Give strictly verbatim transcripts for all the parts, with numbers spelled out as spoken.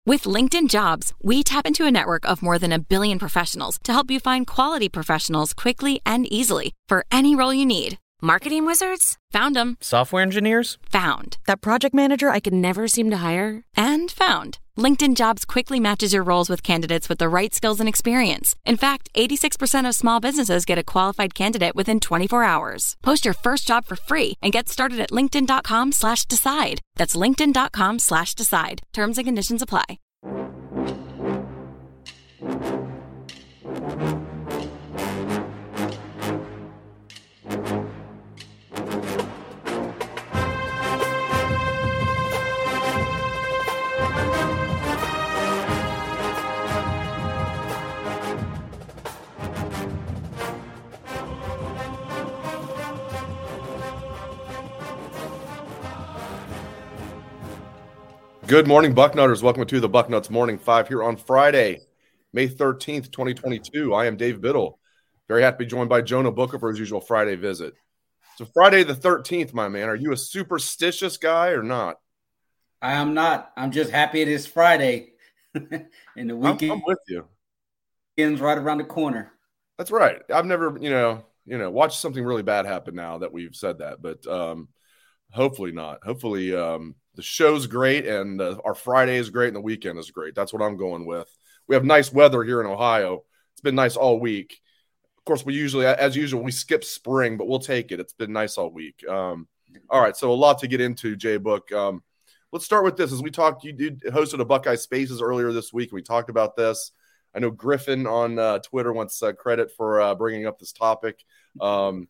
With LinkedIn Jobs, we tap into a network of more than a billion professionals to help you find quality professionals quickly and easily for any role you need. Marketing wizards? Found them. Software engineers? Found. That project manager I could never seem to hire? And found. LinkedIn Jobs quickly matches your roles with candidates with the right skills and experience. In fact, eighty-six percent of small businesses get a qualified candidate within twenty-four hours. Post your first job for free and get started at linkedin.com slash decide. That's linkedin.com slash decide. Terms and conditions apply. Good morning, Bucknutters. Welcome to the Bucknuts Morning Five here on Friday, May thirteenth, twenty twenty-two. I am Dave Biddle. Very happy to be joined by Jonah Booker for his usual Friday visit. So Friday the thirteenth, my man, are you a superstitious guy or not? I am not. I'm just happy it is Friday. And the weekend I'm, I'm with you. Weekend's right around the corner. That's right. I've never, you know, you know, watched something really bad happen now that we've said that, but um, hopefully not. Hopefully um, the show's great and uh, our Friday is great and the weekend is great. That's what I'm going with. We have nice weather here in Ohio. It's been nice all week. Of course, we usually, as usual, we skip spring, but we'll take it. It's been nice all week. Um, all right, so a lot to get into, Jay Book. Um, let's start with this. As we talked, you did hosted a Buckeye Spaces earlier this week, and we talked about this. I know Griffin on uh, Twitter wants uh, credit for uh, bringing up this topic. Um,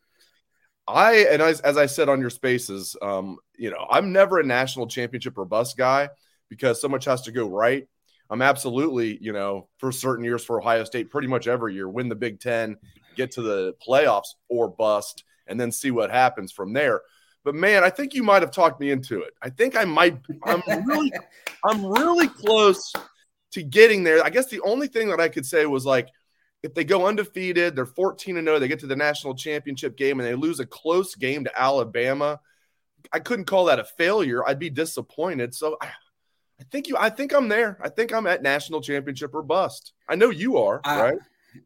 I and as, as I said on your Spaces, um, you know, I'm never a national championship or bust guy because so much has to go right. I'm absolutely, you know, for certain years for Ohio State, pretty much every year, win the Big Ten, get to the playoffs or bust, and then see what happens from there. But man, I think you might have talked me into it. I think I might. I'm really, I'm really close to getting there. I guess the only thing that I could say was like, if they go undefeated, they're fourteen and oh, they get to the national championship game and they lose a close game to Alabama, I couldn't call that a failure. I'd be disappointed. So I, I think you. I think I'm there. I think I'm at national championship or bust. I know you are, I, right?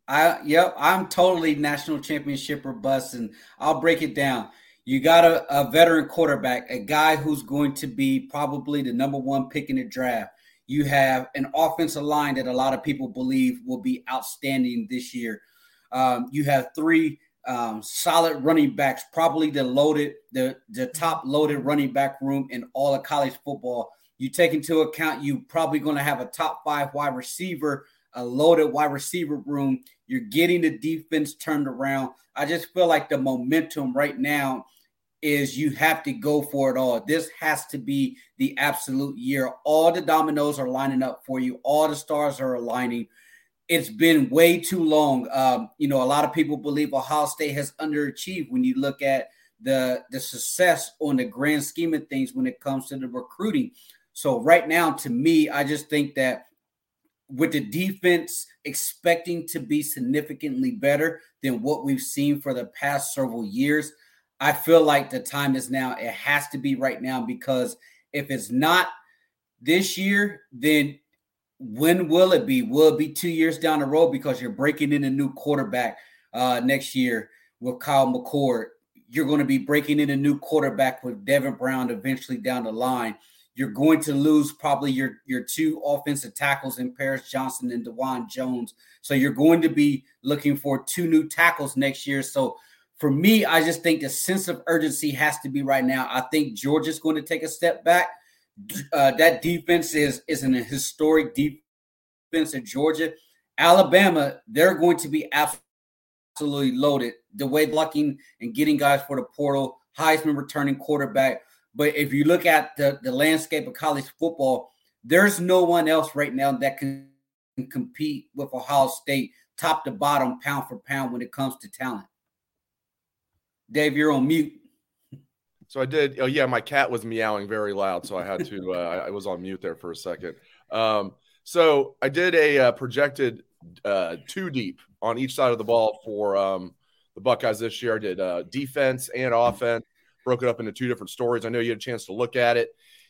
I yep. I'm totally national championship or bust, and I'll break it down. You got a, a veteran quarterback, a guy who's going to be probably the number one pick in the draft. You have an offensive line that a lot of people believe will be outstanding this year. Um, you have three um, solid running backs, probably the loaded, the, the top loaded running back room in all of college football. You take into account you probably going to have a top five wide receiver, a loaded wide receiver room. You're getting the defense turned around. I just feel like the momentum right now is you have to go for it all. This has to be the absolute year. All the dominoes are lining up for you. All the stars are aligning. It's been way too long. Um, you know, a lot of people believe Ohio State has underachieved when you look at the, the success on the grand scheme of things when it comes to the recruiting. So right now, to me, I just think that with the defense expecting to be significantly better than what we've seen for the past several years, I feel like the time is now. It has to be right now, because if it's not this year, then when will it be? Will it be two years down the road because you're breaking in a new quarterback uh, next year with Kyle McCord? You're going to be breaking in a new quarterback with Devin Brown eventually down the line. You're going to lose probably your, your two offensive tackles in Paris Johnson and DeJuan Jones. So you're going to be looking for two new tackles next year. So for me, I just think the sense of urgency has to be right now. I think Georgia's going to take a step back. Uh, that defense is, is an historic defense in Georgia. Alabama, they're going to be absolutely loaded. The way blocking and getting guys for the portal, Heisman returning quarterback. But if you look at the, the landscape of college football, there's no one else right now that can compete with Ohio State top to bottom, pound for pound when it comes to talent. Dave, you're on mute. So I did. Oh, yeah, my cat was meowing very loud, so I had to. Uh, I was on mute there for a second. Um, so I did a uh, projected uh, two deep on each side of the ball for um, the Buckeyes this year. I did uh, defense and offense, broke it up into two different stories. I know you had a chance to look at it.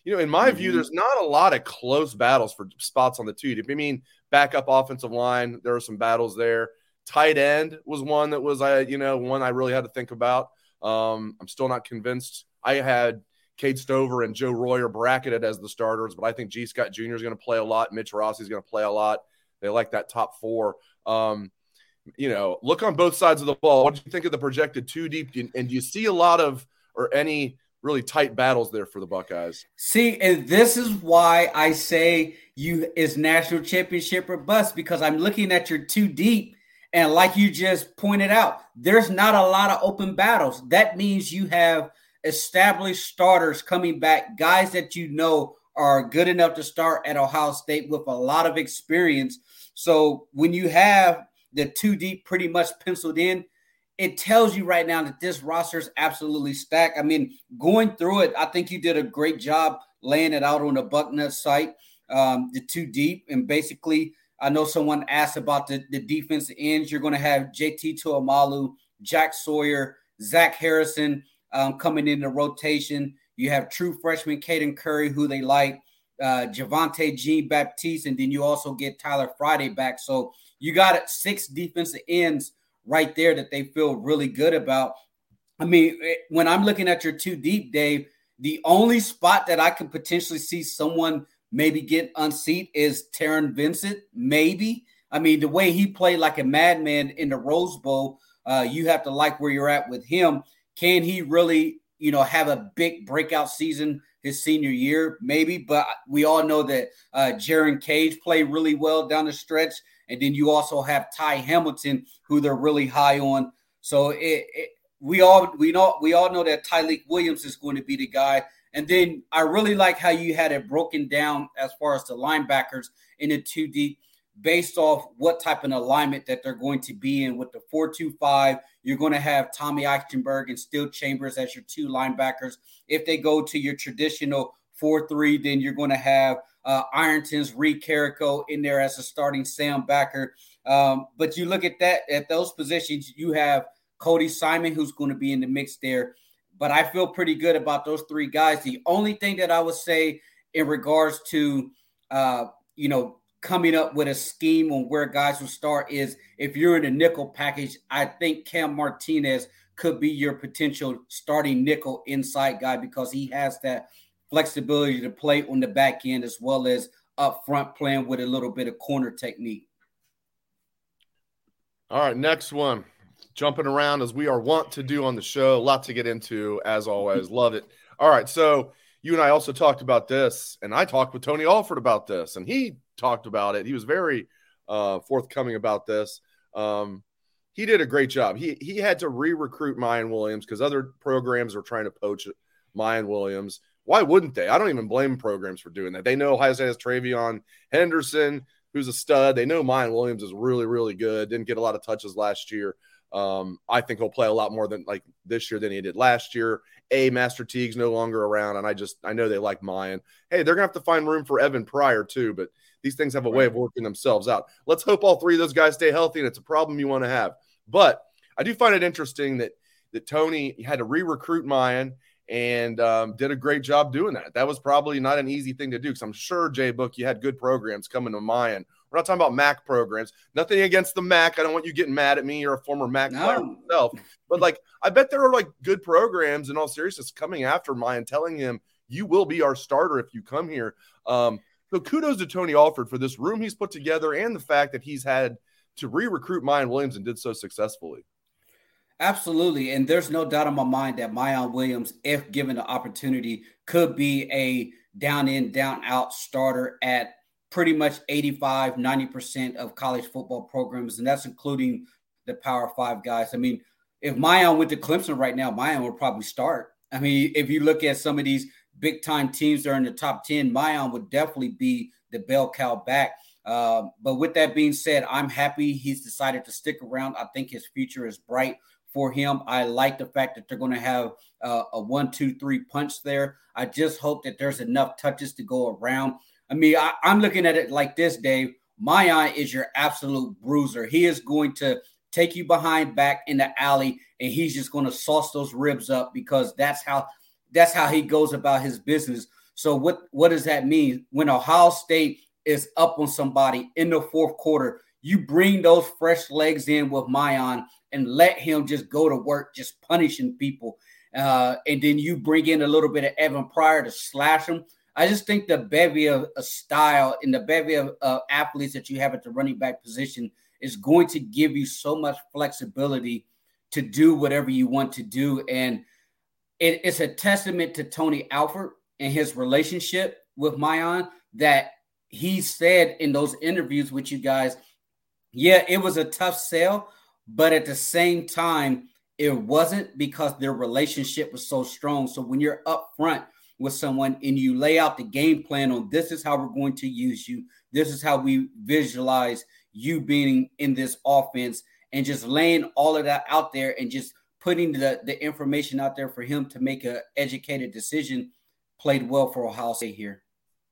you know, in my mm-hmm. view, there's not a lot of close battles for spots on the two deep. I mean, backup offensive line, there were some battles there. Tight end was one that was, I, you know, one I really had to think about. Um, I'm still not convinced. I had Cade Stover and Joe Royer bracketed as the starters, but I think G. Scott Junior is going to play a lot. Mitch Rossi is going to play a lot. They like that top four. Um, you know, look on both sides of the ball. What do you think of the projected two deep? And do you see a lot of or any really tight battles there for the Buckeyes? See, and this is why I say you is national championship or bust, because I'm looking at your two deep. And like you just pointed out, there's not a lot of open battles. That means you have established starters coming back, guys that you know are good enough to start at Ohio State with a lot of experience. So when you have the two deep pretty much penciled in, it tells you right now that this roster is absolutely stacked. I mean, going through it, I think you did a great job laying it out on the Bucknut site, um, the two deep. And basically, I know someone asked about the, the defensive ends. You're going to have J T Tuamalu, Jack Sawyer, Zach Harrison um, coming in the rotation. You have true freshman Caden Curry, who they like, uh, Javante Jean-Baptiste, and then you also get Tyler Friday back. So you got six defensive ends right there that they feel really good about. I mean, when I'm looking at your two deep, Dave, the only spot that I could potentially see someone maybe get unseat is Taron Vincent, maybe. I mean, the way he played like a madman in the Rose Bowl, uh, you have to like where you're at with him. Can he really, you know, have a big breakout season his senior year? Maybe, but we all know that uh, Jaron Cage played really well down the stretch. And then you also have Ty Hamilton, who they're really high on. So it, it, we all we know we all know that Tyleik Williams is going to be the guy. And then I really like how you had it broken down as far as the linebackers in the two deep based off what type of alignment that they're going to be in. With the four two five, you're going to have Tommy Eichenberg and Steel Chambers as your two linebackers. If they go to your traditional four three, then you're going to have uh, Ironton's Reed Carrico in there as a starting Sam backer. Um, but you look at that, at those positions, you have Cody Simon, who's going to be in the mix there. But I feel pretty good about those three guys. The only thing that I would say in regards to, uh, you know, coming up with a scheme on where guys will start is if you're in a nickel package, I think Cam Martinez could be your potential starting nickel inside guy because he has that flexibility to play on the back end as well as up front playing with a little bit of corner technique. All right, next one. Jumping around as we are wont to do on the show. A lot to get into, as always. Love it. All right, so you and I also talked about this, and I talked with Tony Alford about this, and he talked about it. He was very uh, forthcoming about this. Um, he did a great job. He he had to re-recruit Mayan Williams because other programs are trying to poach Mayan Williams. Why wouldn't they? I don't even blame programs for doing that. They know Ohio State has Travion Henderson, who's a stud. They know Mayan Williams is really, really good. Didn't get a lot of touches last year. Um, I think he'll play a lot more than like this year than he did last year. A Master Teague's no longer around, and I just I know they like Mayan. Hey, they're gonna have to find room for Evan Pryor too, but these things have a way of working themselves out. Let's hope all three of those guys stay healthy, and it's a problem you want to have. But I do find it interesting that that Tony had to re-recruit Mayan and um, did a great job doing that. That was probably not an easy thing to do because I'm sure, Jay Book, you had good programs coming to Mayan. We're not talking about M A C programs. Nothing against the M A C. I don't want you getting mad at me. You're a former M A C no. player yourself. But, like, I bet there are, like, good programs in all seriousness coming after Mayan, telling him, you will be our starter if you come here. Um, so kudos to Tony Alford for this room he's put together and the fact that he's had to re-recruit Mayan Williams and did so successfully. Absolutely. And there's no doubt in my mind that Mayan Williams, if given the opportunity, could be a down-in, down-out starter at pretty much eighty-five, ninety percent of college football programs, and that's including the Power Five guys. I mean, if Mayan went to Clemson right now, Mayan would probably start. I mean, if you look at some of these big-time teams that are in the top ten, Mayan would definitely be the bell cow back. Uh, but with that being said, I'm happy he's decided to stick around. I think his future is bright for him. I like the fact that they're going to have uh, a one, two, three punch there. I just hope that there's enough touches to go around. I mean, I, I'm looking at it like this, Dave. Mayan is your absolute bruiser. He is going to take you behind back in the alley, and he's just going to sauce those ribs up because that's how that's how he goes about his business. So what, what does that mean? When Ohio State is up on somebody in the fourth quarter, you bring those fresh legs in with Mayan and let him just go to work, just punishing people. Uh, and then you bring in a little bit of Evan Pryor to slash him. I just think the bevy of a style and the bevy of uh, athletes that you have at the running back position is going to give you so much flexibility to do whatever you want to do. And it, it's a testament to Tony Alford and his relationship with Mayan that he said in those interviews with you guys, yeah, it was a tough sell, but at the same time, it wasn't, because their relationship was so strong. So when you're up front with someone and you lay out the game plan on, this is how we're going to use you, this is how we visualize you being in this offense, and just laying all of that out there and just putting the, the information out there for him to make an educated decision, played well for Ohio State here.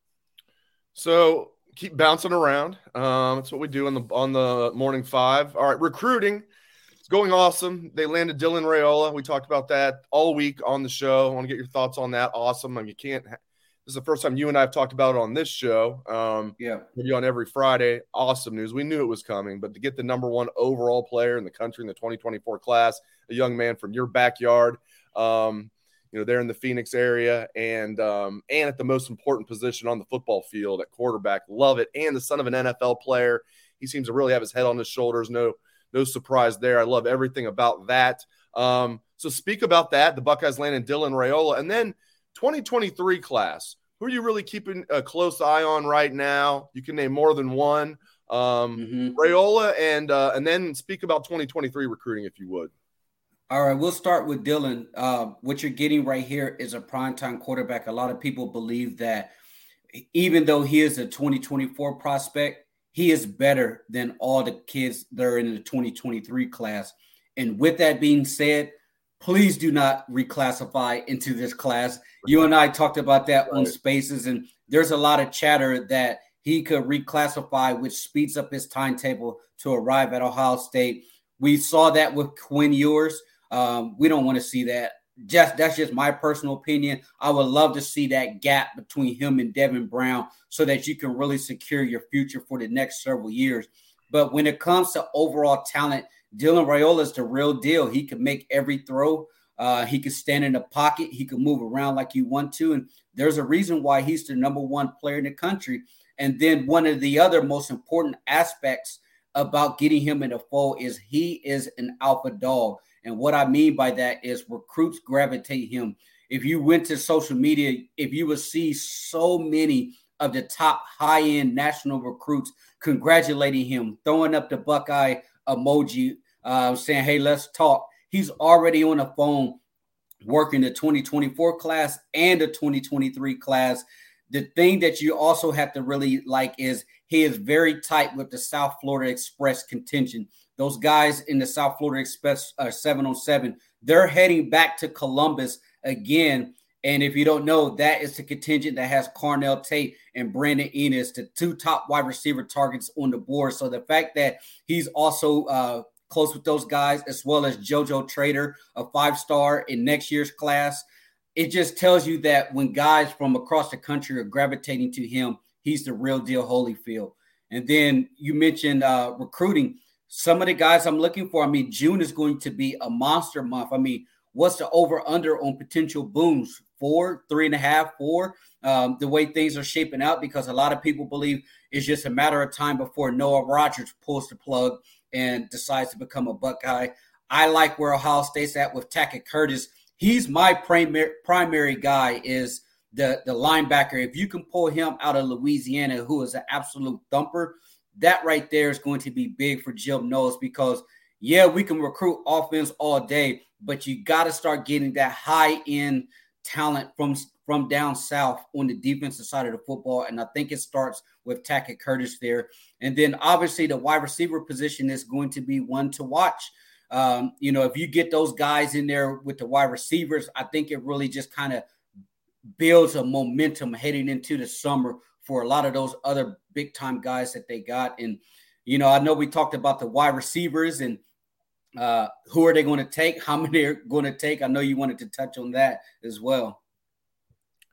So keep bouncing around. Um, that's what we do on the on the morning five. All right, recruiting. It's going awesome. They landed Dylan Raiola. We talked about that all week on the show. I want to get your thoughts on that. Awesome. I mean, you can't. This is the first time you and I have talked about it on this show. Um, yeah, maybe on every Friday. Awesome news. We knew it was coming, but to get the number one overall player in the country in the twenty twenty-four class, a young man from your backyard. Um, You know, they're in the Phoenix area, and um, and at the most important position on the football field at quarterback. Love it. And the son of an N F L player. He seems to really have his head on his shoulders. No, no surprise there. I love everything about that. Um, so speak about that. The Buckeyes landing Dylan Raiola. And then twenty twenty-three class. Who are you really keeping a close eye on right now? You can name more than one. Um, mm-hmm. Raiola, and uh, and then speak about twenty twenty-three recruiting, if you would. All right, we'll start with Dylan. Uh, what you're getting right here is a primetime quarterback. A lot of people believe that even though he is a twenty twenty-four prospect, he is better than all the kids that are in the twenty twenty-three class. And with that being said, please do not reclassify into this class. You and I talked about that right. on Spaces, and there's a lot of chatter that he could reclassify, which speeds up his timetable to arrive at Ohio State. We saw that with Quinn Ewers. Um, we don't want to see that. Just that's just my personal opinion. I would love to see that gap between him and Devin Brown so that you can really secure your future for the next several years. But when it comes to overall talent, Dylan Raiola is the real deal. He can make every throw. Uh, he can stand in the pocket. He can move around like you want to. And there's a reason why he's the number one player in the country. And then one of the other most important aspects about getting him in the fold is he is an alpha dog. And what I mean by that is recruits gravitate him. If you went to social media, if you would see so many of the top high-end national recruits congratulating him, throwing up the Buckeye emoji, uh, saying, hey, let's talk. He's already on the phone working the twenty twenty-four class and the twenty twenty-three class. The thing that you also have to really like is he is very tight with the South Florida Express contingent. Those guys in the South Florida Express uh, seven oh seven, they're heading back to Columbus again. And if you don't know, that is the contingent that has Carnell Tate and Brandon Enos, the two top wide receiver targets on the board. So the fact that he's also uh, close with those guys, as well as JoJo Trader, a five-star in next year's class, it just tells you that when guys from across the country are gravitating to him, he's the real deal Holyfield. And then you mentioned uh, recruiting. Some of the guys I'm looking for, I mean, June is going to be a monster month. I mean, what's the over-under on potential booms? Four, three and a half, four, um, the way things are shaping out, because a lot of people believe it's just a matter of time before Noah Rogers pulls the plug and decides to become a Buckeye. I like where Ohio State's at with Tackett Curtis. He's my primary primary guy is the, the linebacker. If you can pull him out of Louisiana, who is an absolute thumper, that right there is going to be big for Jim Knowles, because, yeah, we can recruit offense all day, but you got to start getting that high-end talent from, from down south on the defensive side of the football, and I think it starts with Tackett Curtis there. And then, obviously, the wide receiver position is going to be one to watch. Um, you know, if you get those guys in there with the wide receivers, I think it really just kind of builds a momentum heading into the summer for a lot of those other big-time guys that they got. And, you know, I know we talked about the wide receivers and uh, who are they going to take, how many they're going to take. I know you wanted to touch on that as well.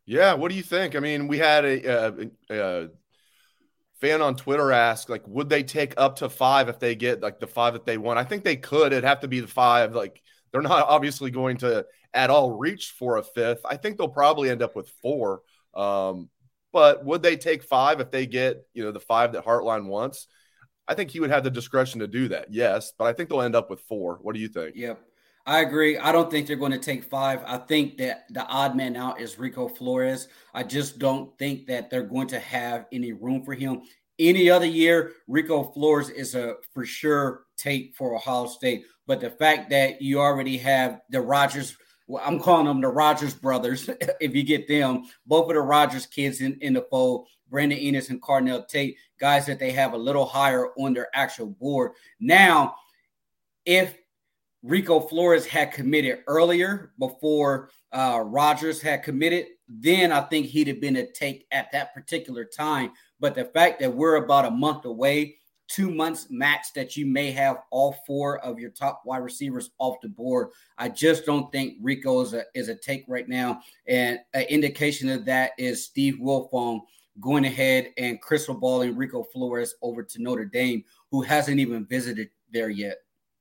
Yeah, what do you think? I mean, we had a, a, a fan on Twitter ask, like, would they take up to five if they get like the five that they want? I think they could. It'd have to be the five. Like, they're not obviously going to at all reach for a fifth. I think they'll probably end up with four. Um, but would they take five if they get, you know, the five that Hartline wants? I think he would have the discretion to do that. Yes, but I think they'll end up with four. What do you think? Yep. I agree. I don't think they're going to take five. I think that the odd man out is Rico Flores. I just don't think that they're going to have any room for him. Any other year, Rico Flores is a for sure take for Ohio State. But the fact that you already have the Rogers, well, I'm calling them the Rogers brothers, if you get them, both of the Rogers kids in, in the fold, Brandon Enos and Carnell Tate, guys that they have a little higher on their actual board. Now, if Rico Flores had committed earlier before uh, Rogers had committed, then I think he'd have been a take at that particular time. But the fact that we're about a month away, two months max, that you may have all four of your top wide receivers off the board, I just don't think Rico is a, is a take right now. And an indication of that is Steve Wilfong going ahead and crystal balling Rico Flores over to Notre Dame, who hasn't even visited there yet.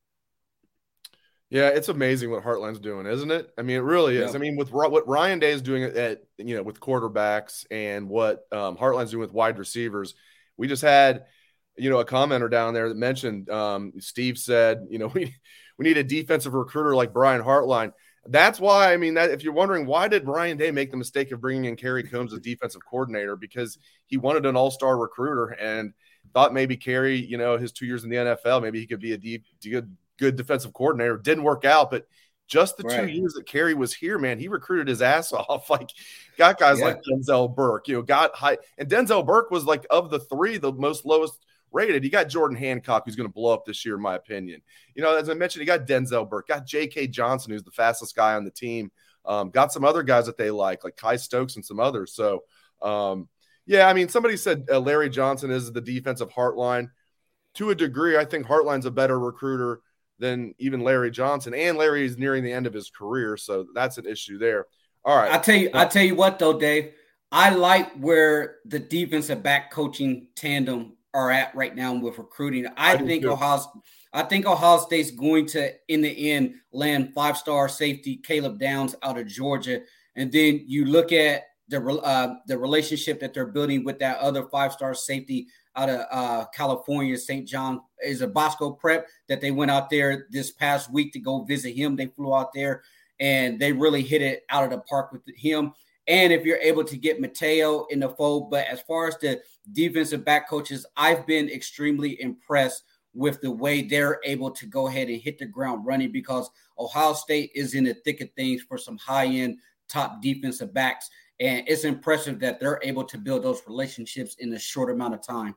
Yeah, it's amazing what Hartline's doing, isn't it? I mean, it really is. Yep. I mean, with what Ryan Day is doing at, you know, with quarterbacks and what um, Hartline's doing with wide receivers, we just had, you know, a commenter down there that mentioned, um, Steve said, you know, we we need a defensive recruiter like Brian Hartline. That's why, I mean, that if you're wondering, why did Ryan Day make the mistake of bringing in Kerry Coombs as defensive coordinator? Because he wanted an all-star recruiter and thought maybe Kerry, you know, his two years in the N F L, maybe he could be a deep, good, good defensive coordinator. Didn't work out, but just the right. two years that Kerry was here, man, he recruited his ass off. Like, got guys yeah. like Denzel Burke, you know, got high. And Denzel Burke was like, of the three, the most lowest rated. You got Jordan Hancock, who's going to blow up this year, in my opinion. You know, as I mentioned, you got Denzel Burke, got J K. Johnson, who's the fastest guy on the team. Um, got some other guys that they like, like Kai Stokes and some others. So, um, yeah, I mean, somebody said uh, Larry Johnson is the defensive Hartline. To a degree, I think Hartline's a better recruiter than even Larry Johnson, and Larry is nearing the end of his career, so that's an issue there. All right, I tell you, I tell you what though, Dave, I like where the defensive back coaching tandem are at right now with recruiting. I, I think Ohio, I think Ohio State's going to, in the end, land five-star safety Caleb Downs out of Georgia, and then you look at the uh, the relationship that they're building with that other five-star safety out of uh, California, Saint John, is a Bosco Prep that they went out there this past week to go visit him. They flew out there and they really hit it out of the park with him. And if you're able to get Mateo in the fold, but as far as the defensive back coaches, I've been extremely impressed with the way they're able to go ahead and hit the ground running, because Ohio State is in the thick of things for some high-end top defensive backs. And it's impressive that they're able to build those relationships in a short amount of time.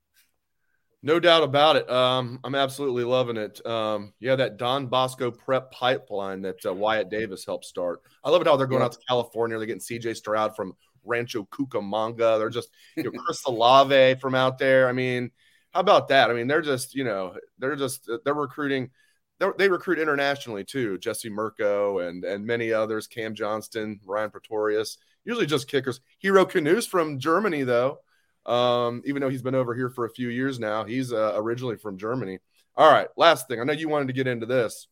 No doubt about it. Um, I'm absolutely loving it. Um, yeah, that Don Bosco Prep pipeline that uh, Wyatt Davis helped start. I love it how they're going yeah. out to California. They're getting C J Stroud from Rancho Cucamonga. They're just, you know, Chris Olave from out there. I mean, how about that? I mean, they're just, you know, they're just, they're recruiting. They're, they recruit internationally too. Jesse Mirko and and many others. Cam Johnston, Ryan Pretorius. Usually just kickers. Hero Canoes from Germany, though. Um, even though he's been over here for a few years now, he's uh, originally from Germany. All right, last thing. I know you wanted to get into this.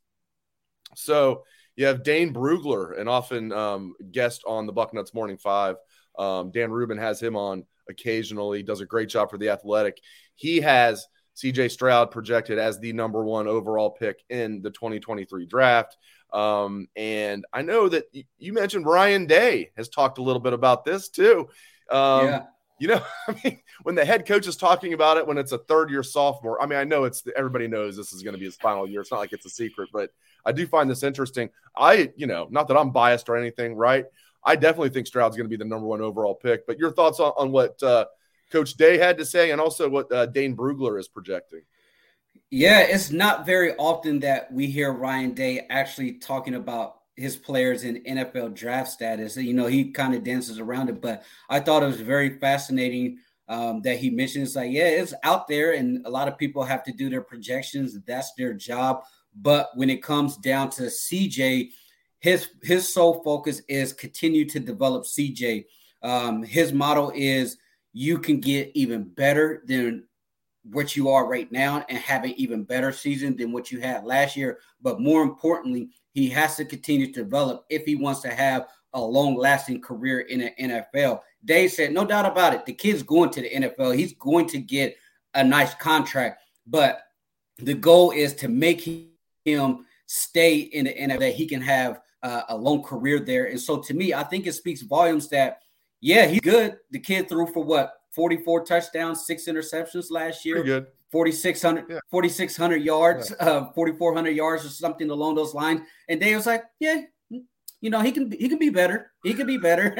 So you have Dane Brugler, an often um, guest on the Bucknuts Morning Five. Um, Dan Rubin has him on occasionally. Does a great job for The Athletic. He has C J Stroud projected as the number one overall pick in the twenty twenty-three draft. Um, and I know that y- you mentioned Ryan Day has talked a little bit about this too. Um, yeah. You know, I mean, when the head coach is talking about it, when it's a third year sophomore, I mean, I know it's everybody knows this is going to be his final year. It's not like it's a secret, but I do find this interesting. I, you know, not that I'm biased or anything, right? I definitely think Stroud's going to be the number one overall pick, but your thoughts on, on what uh, Coach Day had to say and also what uh, Dane Brugler is projecting. Yeah, it's not very often that we hear Ryan Day actually talking about his players in N F L draft status. You know, he kind of dances around it, but I thought it was very fascinating um, that he mentioned it's like, yeah, it's out there and a lot of people have to do their projections. That's their job. But when it comes down to C J, his his sole focus is continue to develop C J. Um, his motto is you can get even better than what you are right now and have an even better season than what you had last year. But more importantly, he has to continue to develop if he wants to have a long-lasting career in the N F L. Dave said, no doubt about it, the kid's going to the N F L. He's going to get a nice contract, but the goal is to make him stay in the N F L, that he can have uh, a long career there. And so to me, I think it speaks volumes that, yeah, he's good. The kid threw for what, forty-four touchdowns, six interceptions last year. Pretty good. forty-six hundred, yeah. forty-six hundred yards, yeah. uh, forty-four hundred yards or something along those lines. And Dave was like, yeah, you know, he can he can be better. He can be better.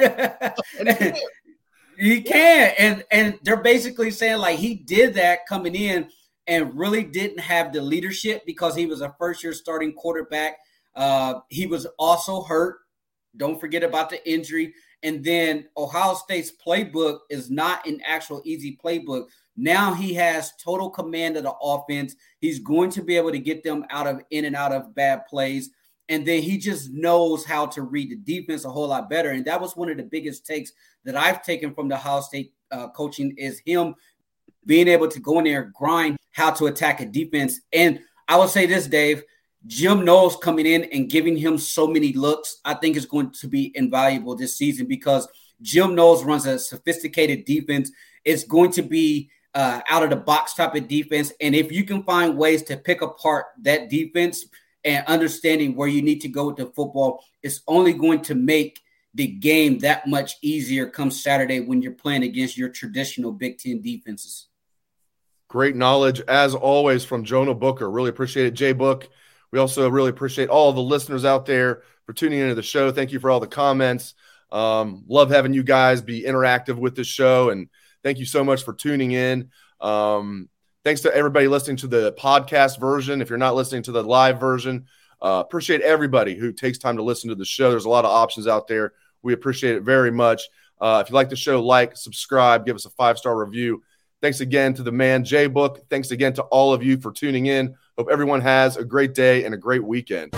He can. And, and they're basically saying like he did that coming in and really didn't have the leadership because he was a first-year starting quarterback. Uh, he was also hurt. Don't forget about the injury. And then Ohio State's playbook is not an actual easy playbook. Now he has total command of the offense. He's going to be able to get them out of in and out of bad plays. And then he just knows how to read the defense a whole lot better. And that was one of the biggest takes that I've taken from the Ohio State uh, coaching is him being able to go in there and grind how to attack a defense. And I will say this, Dave, Jim Knowles coming in and giving him so many looks, I think is going to be invaluable this season because Jim Knowles runs a sophisticated defense. It's going to be uh, out of the box type of defense. And if you can find ways to pick apart that defense and understanding where you need to go with the football, it's only going to make the game that much easier come Saturday when you're playing against your traditional Big Ten defenses. Great knowledge, as always, from Jonah Booker. Really appreciate it, Jay Book. We also really appreciate all the listeners out there for tuning into the show. Thank you for all the comments. Um, love having you guys be interactive with the show, and thank you so much for tuning in. Um, thanks to everybody listening to the podcast version. If you're not listening to the live version, uh, appreciate everybody who takes time to listen to the show. There's a lot of options out there. We appreciate it very much. Uh, if you like the show, like, subscribe, give us a five-star review. Thanks again to the man, Jay Book. Thanks again to all of you for tuning in. Hope everyone has a great day and a great weekend.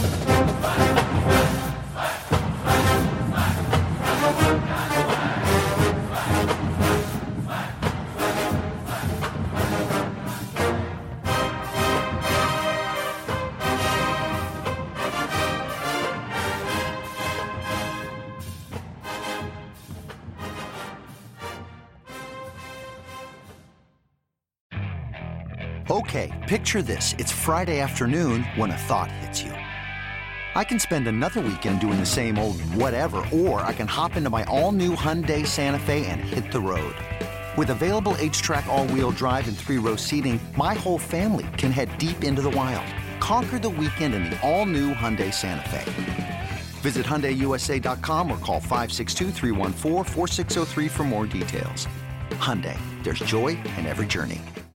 Okay, picture this. It's Friday afternoon when a thought hits you. I can spend another weekend doing the same old whatever, or I can hop into my all-new Hyundai Santa Fe and hit the road. With available H-Track all-wheel drive and three-row seating, my whole family can head deep into the wild. Conquer the weekend in the all-new Hyundai Santa Fe. Visit Hyundai U S A dot com or call five six two, three one four, four six zero three for more details. Hyundai, there's joy in every journey.